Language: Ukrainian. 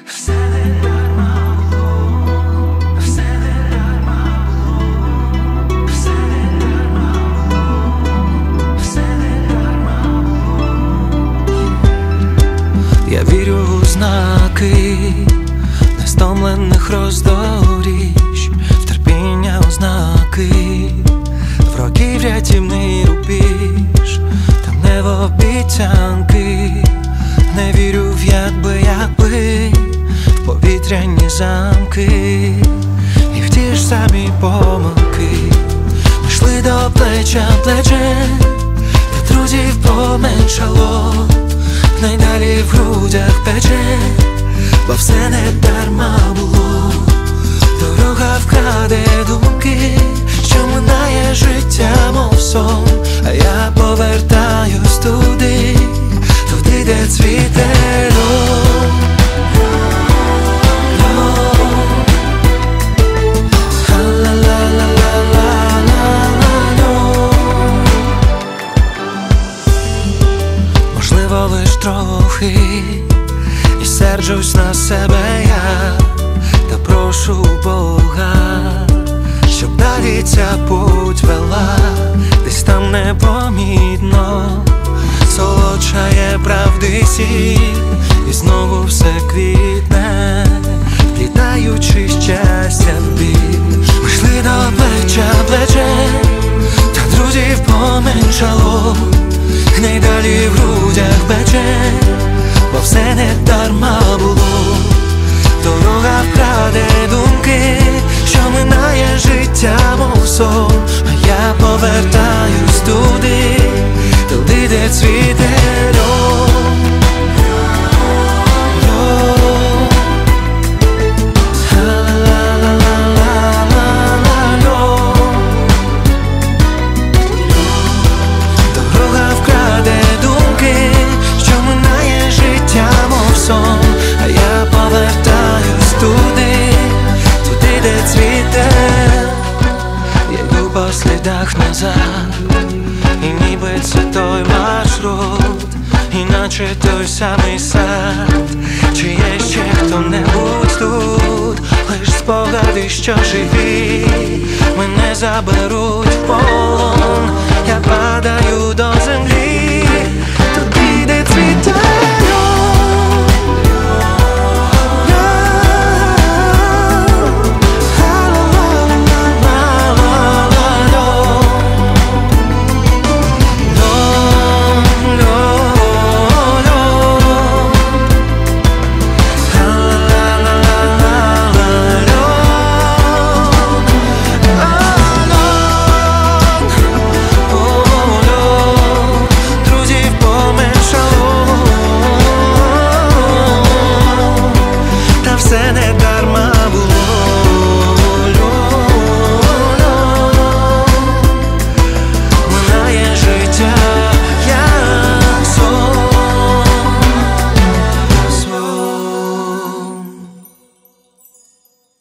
все не дарма було, все не дарма було, все не дарма було, все не дарма було. Я вірю у знаки нестомлених роздоріж, в терпіння ознаки, в років рятівний рубіж, там не в обіцянки. Не вірю в якби, в повітряні замки і в ті ж самі помилки. Ми йшли до плеча плече, та друзів поменшало, найдалі в грудях пече, бо все не дарма було. Дорога вкраде думки, що минає життя, мов сон, а я повертаюсь туди, де цвіте льон. Можливо, лиш трохи і серджусь на себе я, та прошу Бога, щоб далі ця путь вела, десь там непомітно солодшає правди сіль, і знову все квітне, вплітаючи щастя в біль. Ми йшли до плеча плече, та друзів поменшало, найдалі в грудях пече, бо все не дарма було. Дорога вкраде думки, що минає життя, мов сон, а я повертаюсь туди, де цвіте льон. Дорога вкраде думки, що минає життя, мов сон, а я повертаюсь туди, де цвіте. Я йду по слідах назад, і ніби це той маршрут, іначе той самий сад. Чи є ще хто-небудь тут? Лиш спогади, що живі, мене заберуть в полон. Я падаю до землі.